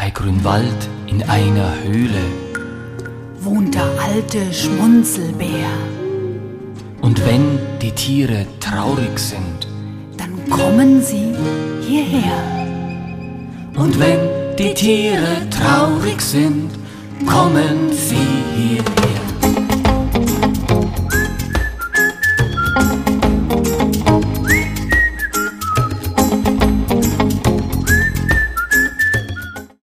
Bei Grünwald in einer Höhle wohnt der alte Schmunzelbär. und wenn die Tiere traurig sind Dann kommen sie hierher. und wenn die Tiere traurig sind, kommen sie hierher.